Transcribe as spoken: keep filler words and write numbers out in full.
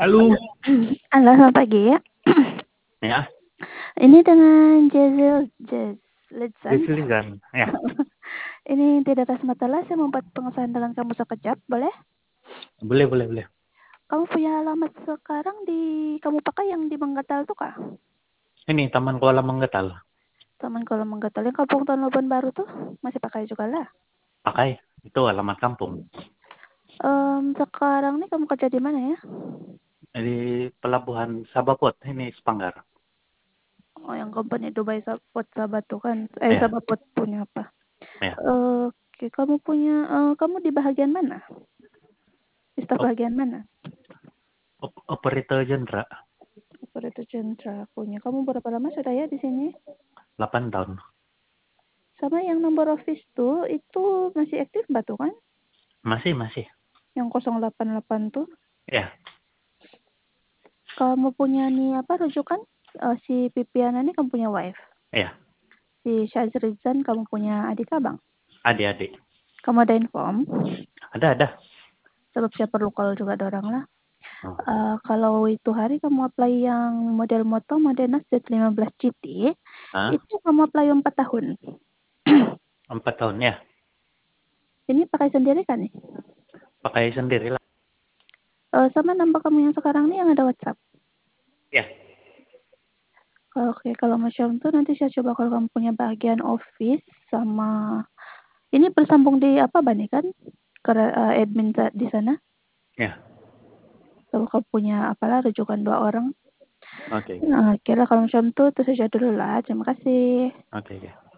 Halo. Halo, selamat pagi. Ya. Ini dengan Jazil Jaz Lidzan. Jazlizan, ya. Ini tidak atas masalah, saya membuat pengesahan dengan kamu sekejap, boleh? Boleh, boleh, boleh. Kamu punya alamat sekarang di kamu pakai yang di Manggatal tuh kah? Ini Taman Kuala Manggatal. Taman Kuala Manggatal yang Kampung Tahun Labuan Baru tuh masih pakai juga lah. Pakai. Itu alamat kampung. Um, sekarang nih kamu kerja di mana ya? Di Pelabuhan Sabapot, ini Sepanggar. Oh, yang company Dubai Sabot Sabat tuh kan? Eh, Ya, Sabapot punya apa? ya. Oke, kamu punya, uh, kamu di bahagian mana? Di staf Op, bahagian mana? op, operator Jendra. Operator Centra punya. Kamu berapa lama sudah ya di sini? delapan tahun. Sama yang nomor office tuh, itu masih aktif Mbak tuh kan? Masih, masih. Yang nol delapan delapan tuh. Ya, Kamu punya nih apa rujukan? Uh, si Pipiana ini kamu punya wife. ya. Si Syazrizan kamu punya adik abang. Adik-adik. Kamu ada inform? Ada, ada. Sebab saya perlu call juga ada orang lah. Oh. Uh, kalau itu hari kamu apply yang model moto Modena Z lima belas G T, Hah? itu kamu apply empat tahun. Empat tahun, ya. Ini pakai sendiri kan nih? Pakai sendiri lah. Uh, sama nambah kamu yang sekarang nih yang ada WhatsApp. Ya. Oke, kalau macam itu nanti saya coba kalau kamu punya bagian office sama ini bersambung di apa Bani kan? Karena uh, admin di sana. Ya. Kalau kamu punya apalah rujukan dua orang. Oke. Nah, kira kalau macam itu terus saja dulu lah. Terima kasih. Oke, ya.